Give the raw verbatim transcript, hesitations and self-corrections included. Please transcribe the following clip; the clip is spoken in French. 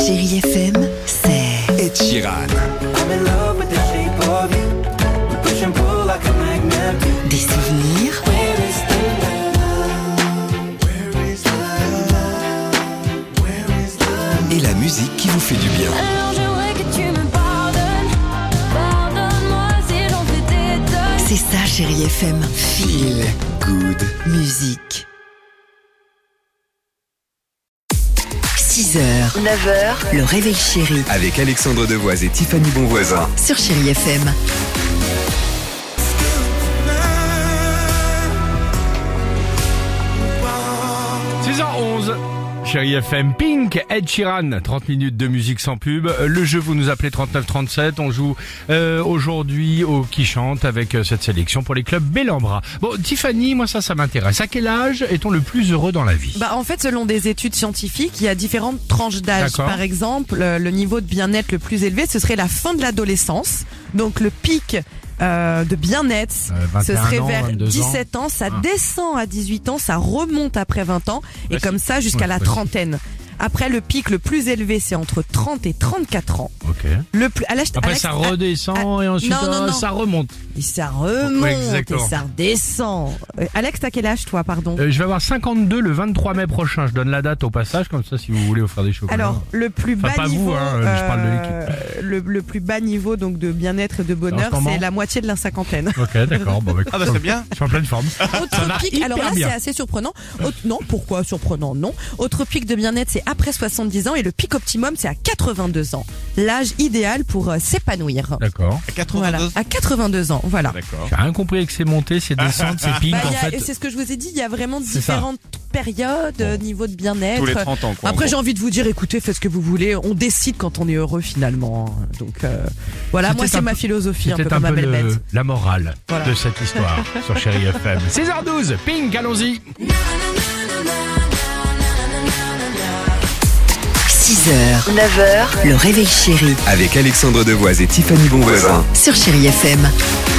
Chérie F M, c'est Ed Sheeran. des souvenirs, Et la musique qui vous fait du bien. Alors j'aimerais que tu me pardonnes. Pardonne-moi si j'en fais des tonnes. c'est ça Chérie F M. Feel good. Musique. six heures, neuf heures, le réveil chéri Avec Alexandre Devoise et Tiffany Bonvoisin. sur Chérie F M. six heures onze, Chérie F M, Pink, Ed Sheeran, trente minutes de musique sans pub. Euh, Le jeu, vous nous appelez trente-neuf trente-sept. On joue euh, aujourd'hui au Qui Chante avec euh, cette sélection pour les clubs Bellambra. Bon, Tiffany, moi ça, ça m'intéresse. À quel âge est-on le plus heureux dans la vie? Bah en fait, selon des études scientifiques, il y a différentes tranches d'âge. D'accord. Par exemple, euh, le niveau de bien-être le plus élevé, ce serait la fin de l'adolescence. Donc le pic euh, de bien-être, Euh, vingt et ce un serait ans, vers vingt-deux ans. dix-sept ans. Ça Ah. descend à dix-huit ans, ça remonte après vingt ans, et Ouais, comme c'est- ça jusqu'à ouais, la ouais. trentaine. Après, le pic le plus élevé, c'est entre trente et trente-quatre ans. Ok. Le plus, à l'âge- Après Alex- ça redescend ah, et ensuite non, non, euh, non. ça remonte. et ça remonte Ouais, et exactement. ça redescend. Euh, Alex, t'as quel âge toi, pardon? Euh, je vais avoir cinquante-deux le vingt-trois mai prochain. Je donne la date au passage, comme ça si vous voulez offrir des chocolats. Alors, le plus Enfin, bas pas vous, niveau, hein, je parle de euh, le, le plus bas niveau donc de bien-être et de bonheur, En ce moment c'est la moitié de la cinquantaine. Ok, d'accord. Bon, bah, Ah bah c'est bien. je suis en pleine forme. Autre va pic, hyper alors là bien. c'est assez surprenant. Autre- non, pourquoi surprenant? Non. Autre pic de bien-être, c'est après soixante-dix ans, et le pic optimum, c'est à quatre-vingt-deux ans. L'âge idéal pour euh, s'épanouir. D'accord. À quatre-vingt-deux. Voilà, à quatre-vingt-deux ans, voilà. D'accord. J'ai rien compris avec ces montées, ces descentes, ces pics Bah, en il y a- fait. et c'est ce que je vous ai dit, il y a vraiment C'est différentes périodes, euh, niveau de bien-être. Tous les trente ans quoi. Après, en j'ai gros. envie de vous dire, écoutez, faites ce que vous voulez. On décide quand on est heureux finalement. Donc euh, voilà, C'était moi c'est un ma peu- philosophie, un peu C'était un comme peu Abel le- Bent. la morale Voilà. de cette histoire sur Chérie F M. six heures douze, Pink, allons-y. six heures, neuf heures, le réveil chéri Avec Alexandre Devoise et Tiffany Bonvoisin. sur Chérie F M.